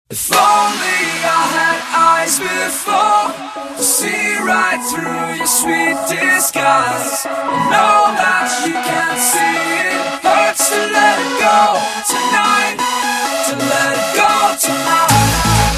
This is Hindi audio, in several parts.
If only I had eyes before to see right through your sweet disguise. I know that you can't see it hurts to let it go tonight, to let it go tonight.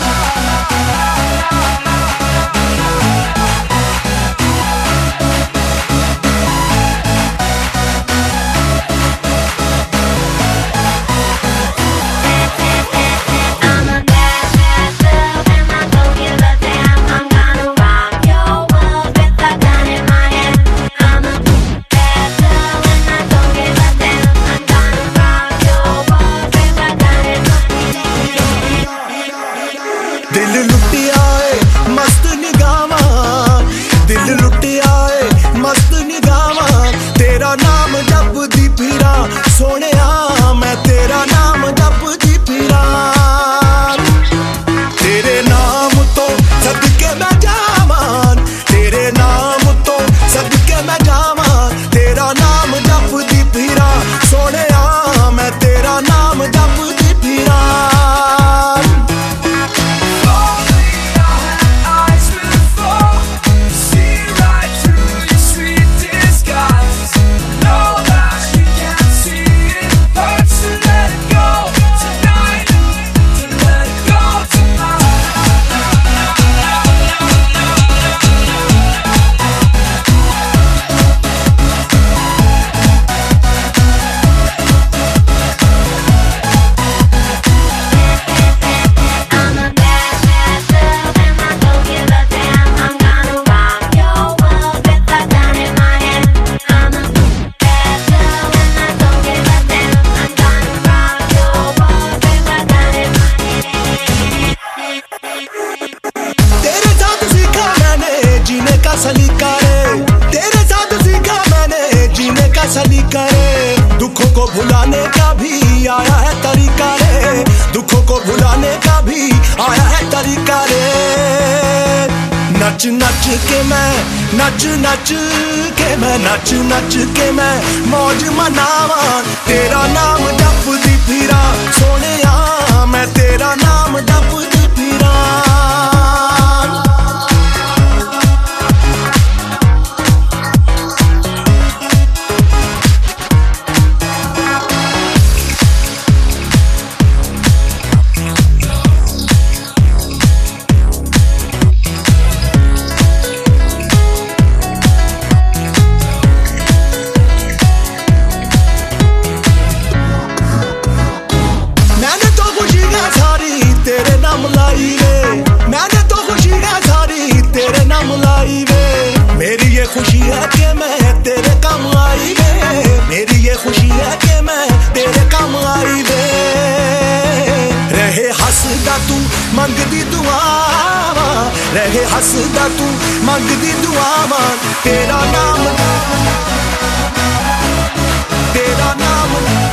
दिल लुटिया है मस्त निगामा, दिल लुटिया है मस्त निगामा। तेरा नाम जपदी फिरा सोनिया, मैं तेरा नाम जपदी फिरा। तेरे नाम तो सदके मैं जावां, तेरे नाम तो सदके मैं जावां। तेरा नाम जपदी फिरा सोनिया, मैं तेरा नाम जपदी फिरा। सलीका रे तेरे साथ सीखा मैंने जीने का सलीका रे। दुखों को भुलाने का भी आया है तरीका रे, दुखों को भुलाने का भी आया है तरीका रे। नच नच के मैं नच नच के मैं नच नच के मैं मौज मनावा। तेरा नाम जपदी फिरा सोनिया, मैं तेरा नाम जपदी फिरा। मैंने तो खुशी है सारी तेरे नाम लाई वे। मेरी ये खुशी है कि मैं तेरे काम आई वे, मेरी ये खुशी है कि मैं तेरे काम आई वे। रहे हंसदा तू मंगदी दुआवा, रहे हंसदा तू मंगदी दुआवा। तेरा नाम